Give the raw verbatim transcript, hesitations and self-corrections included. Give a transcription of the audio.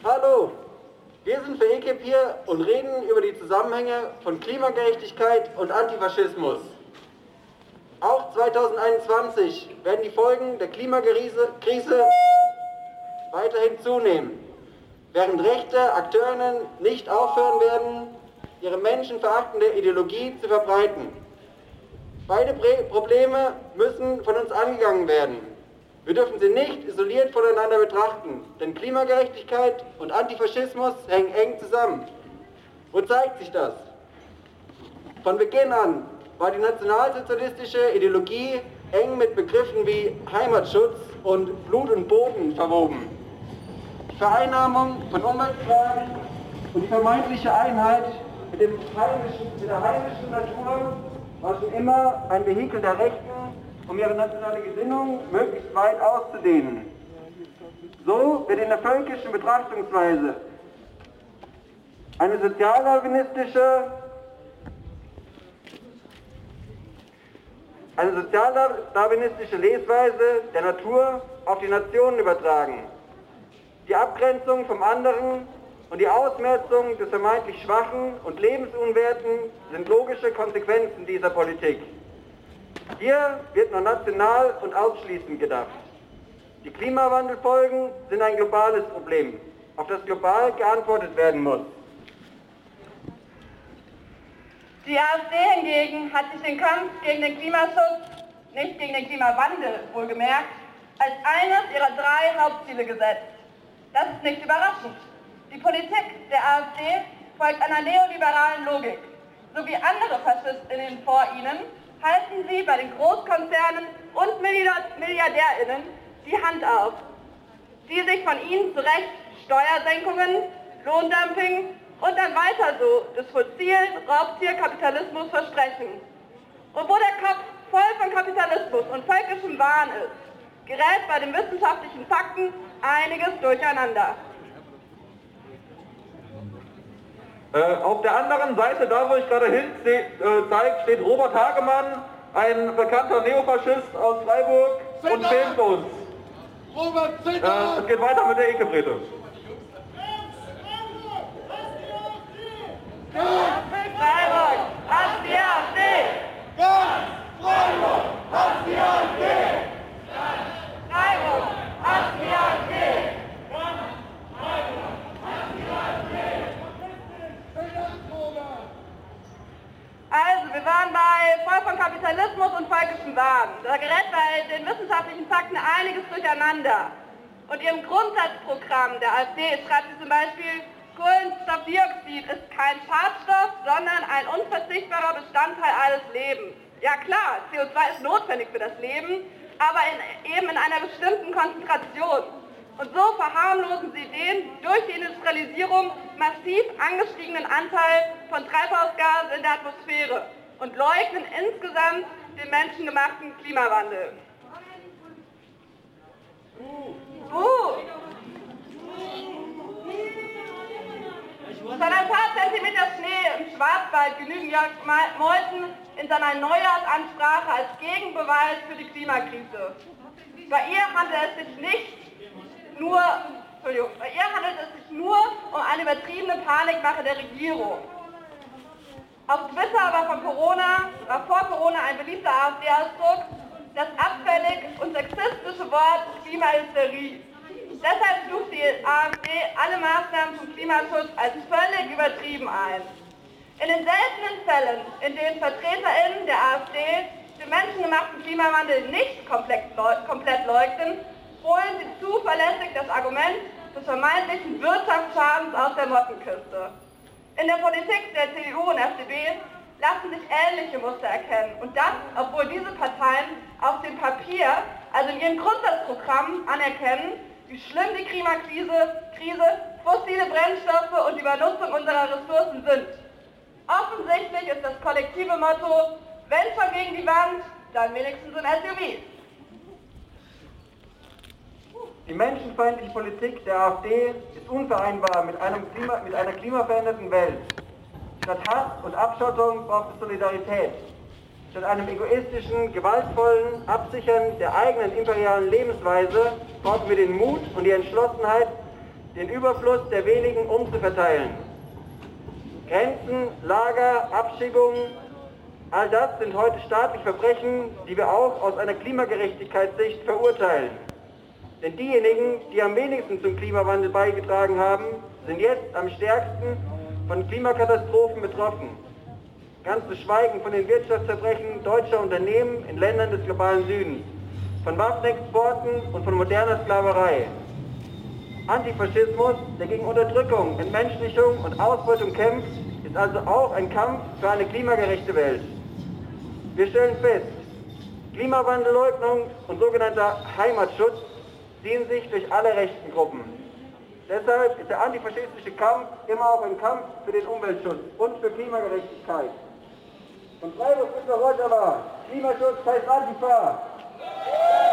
Hallo, wir sind für E K I P hier und reden über die Zusammenhänge von Klimagerechtigkeit und Antifaschismus. Auch zweitausendeinundzwanzig werden die Folgen der Klimakrise weiterhin zunehmen, während rechte Akteurinnen nicht aufhören werden, ihre menschenverachtende Ideologie zu verbreiten. Beide Probleme müssen von uns angegangen werden. Wir dürfen sie nicht isoliert voneinander betrachten, denn Klimagerechtigkeit und Antifaschismus hängen eng zusammen. Wo zeigt sich das? Von Beginn an war die nationalsozialistische Ideologie eng mit Begriffen wie Heimatschutz und Blut und Boden verwoben. Die Vereinnahmung von Umweltfragen und die vermeintliche Einheit mit, dem heimischen, mit der heimischen Natur war schon immer ein Vehikel der Rechten, um ihre nationale Gesinnung möglichst weit auszudehnen. So wird in der völkischen Betrachtungsweise eine sozialdarwinistische, eine sozialdarwinistische Lesweise der Natur auf die Nationen übertragen. Die Abgrenzung vom anderen und die Ausmerzung des vermeintlich Schwachen und Lebensunwerten sind logische Konsequenzen dieser Politik. Hier wird nur national und ausschließend gedacht. Die Klimawandelfolgen sind ein globales Problem, auf das global geantwortet werden muss. Die AfD hingegen hat sich den Kampf gegen den Klimaschutz, nicht gegen den Klimawandel wohlgemerkt, als eines ihrer drei Hauptziele gesetzt. Das ist nicht überraschend. Die Politik der AfD folgt einer neoliberalen Logik. So wie andere FaschistInnen vor ihnen halten sie bei den Großkonzernen und MilliardärInnen die Hand auf, die sich von ihnen zu Recht Steuersenkungen, Lohndumping und dann weiter so des fossilen Raubtierkapitalismus versprechen. Und wo der Kopf voll von Kapitalismus und völkischem Wahn ist, gerät bei den wissenschaftlichen Fakten einiges durcheinander. Äh, auf der anderen Seite, da wo ich gerade hin äh, zeige, steht Robert Hagemann, ein bekannter Neofaschist aus Freiburg, Zitter. Und filmt uns. Robert, äh, es geht weiter mit der Ekebrede. Freiburg, hast die AfD! Ganz Freiburg, hast die AfD! Freiburg, hast die AfD! Also, wir waren bei voll von Kapitalismus und völkischem Wahn. Da gerät bei den wissenschaftlichen Fakten einiges durcheinander. Und ihrem Grundsatzprogramm der AfD schreibt sie zum Beispiel, Kohlenstoffdioxid ist kein Schadstoff, sondern ein unverzichtbarer Bestandteil alles Lebens. Ja klar, C O zwei ist notwendig für das Leben, aber in, eben in einer bestimmten Konzentration. Und so verharmlosen sie den durch die Industrialisierung massiv angestiegenen Anteil von Treibhausgasen in der Atmosphäre und leugnen insgesamt den menschengemachten Klimawandel. Uh. Schon ein paar Zentimeter Schnee im Schwarzwald genügen Jörg Meuthen in seiner Neujahrsansprache als Gegenbeweis für die Klimakrise. Bei ihr handelt es sich nicht Nur, Entschuldigung, bei ihr handelt es sich nur um eine übertriebene Panikmache der Regierung. Auf Twitter war von Corona, war vor Corona ein beliebter AfD-Ausdruck, das abfällig und sexistische Wort Klimahysterie. Deshalb stuft die AfD alle Maßnahmen zum Klimaschutz als völlig übertrieben ein. In den seltenen Fällen, in denen VertreterInnen der AfD den menschengemachten Klimawandel nicht komplett, komplett leugnen, holen sie zuverlässig das Argument des vermeintlichen Wirtschaftsschadens aus der Mottenkiste. In der Politik der C D U und F D P lassen sich ähnliche Muster erkennen. Und das, obwohl diese Parteien auf dem Papier, also in ihren Grundsatzprogrammen, anerkennen, wie schlimm die Klimakrise, Krise, fossile Brennstoffe und die Übernutzung unserer Ressourcen sind. Offensichtlich ist das kollektive Motto, wenn schon gegen die Wand, dann wenigstens ein S U V. Die menschenfeindliche Politik der AfD ist unvereinbar mit, einem Klima, mit einer klimaveränderten Welt. Statt Hass und Abschottung braucht es Solidarität. Statt einem egoistischen, gewaltvollen Absichern der eigenen imperialen Lebensweise brauchen wir den Mut und die Entschlossenheit, den Überfluss der wenigen umzuverteilen. Grenzen, Lager, Abschiebungen, all das sind heute staatliche Verbrechen, die wir auch aus einer Klimagerechtigkeitssicht verurteilen. Denn diejenigen, die am wenigsten zum Klimawandel beigetragen haben, sind jetzt am stärksten von Klimakatastrophen betroffen. Ganz zu schweigen von den Wirtschaftsverbrechen deutscher Unternehmen in Ländern des globalen Südens, von Waffenexporten und von moderner Sklaverei. Antifaschismus, der gegen Unterdrückung, Entmenschlichung und Ausbeutung kämpft, ist also auch ein Kampf für eine klimagerechte Welt. Wir stellen fest, Klimawandelleugnung und sogenannter Heimatschutz ziehen sich durch alle rechten Gruppen. Deshalb ist der antifaschistische Kampf immer auch ein Kampf für den Umweltschutz und für Klimagerechtigkeit. Von Freiburg bis nach Rojava, Klimaschutz heißt Antifa.